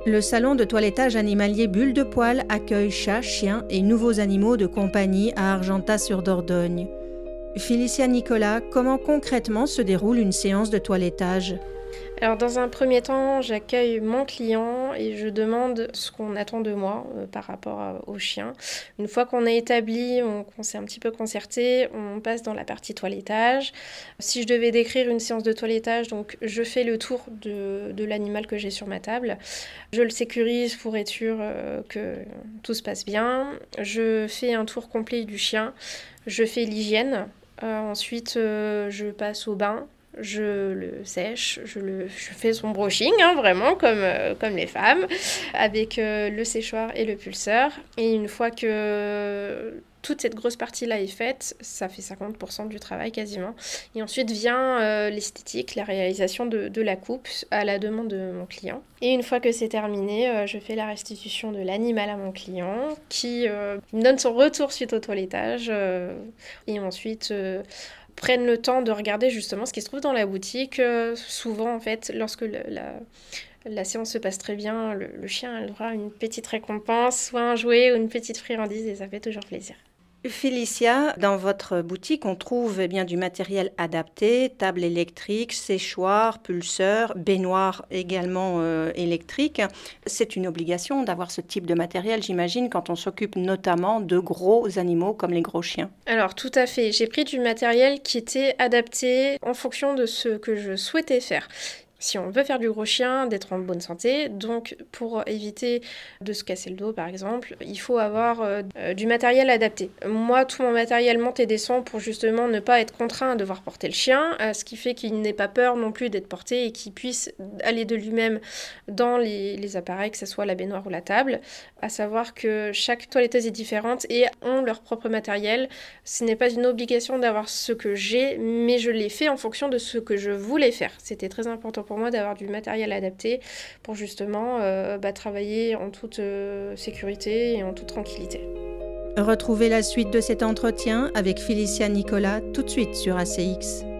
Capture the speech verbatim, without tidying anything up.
Le salon de toilettage animalier Bulle de Poil accueille chats, chiens et nouveaux animaux de compagnie à Argentat-sur-Dordogne. Félicia Nicolas, comment concrètement se déroule une séance de toilettage ? Alors dans un premier temps, j'accueille mon client et je demande ce qu'on attend de moi euh, par rapport à, au chien. Une fois qu'on a établi, on, qu'on s'est un petit peu concerté, on passe dans la partie toilettage. Si je devais décrire une séance de toilettage, donc je fais le tour de, de l'animal que j'ai sur ma table. Je le sécurise pour être sûr euh, que tout se passe bien. Je fais un tour complet du chien. Je fais l'hygiène. Euh, ensuite, euh, je passe au bain. Je le sèche, je, le, je fais son brushing, hein, vraiment, comme, euh, comme les femmes, avec euh, le séchoir et le pulseur. Et une fois que toute cette grosse partie-là est faite, ça fait cinquante pour cent du travail quasiment. Et ensuite vient euh, l'esthétique, la réalisation de, de la coupe à la demande de mon client. Et une fois que c'est terminé, euh, je fais la restitution de l'animal à mon client qui euh, me donne son retour suite au toilettage. Euh, et ensuite... Euh, prennent le temps de regarder justement ce qui se trouve dans la boutique. Euh, souvent, en fait, lorsque le, la, la séance se passe très bien, le, le chien a le droit à une petite récompense, soit un jouet ou une petite friandise, et ça fait toujours plaisir. Félicia, dans votre boutique, on trouve eh bien, du matériel adapté, table électrique, séchoir, pulseur, baignoire également euh, électrique. C'est une obligation d'avoir ce type de matériel, j'imagine, quand on s'occupe notamment de gros animaux comme les gros chiens. Alors, tout à fait. J'ai pris du matériel qui était adapté en fonction de ce que je souhaitais faire. Si on veut faire du gros chien, d'être en bonne santé, donc pour éviter de se casser le dos par exemple, il faut avoir euh, du matériel adapté. Moi, tout mon matériel monte et descend pour justement ne pas être contraint à devoir porter le chien, euh, ce qui fait qu'il n'ait pas peur non plus d'être porté et qu'il puisse aller de lui-même dans les, les appareils, que ce soit la baignoire ou la table. À savoir que chaque toiletteuse est différente et ont leur propre matériel. Ce n'est pas une obligation d'avoir ce que j'ai, mais je l'ai fait en fonction de ce que je voulais faire. C'était très important pour moi d'avoir du matériel adapté pour justement euh, bah, travailler en toute euh, sécurité et en toute tranquillité. Retrouvez la suite de cet entretien avec Félicia Nicolas tout de suite sur A C X.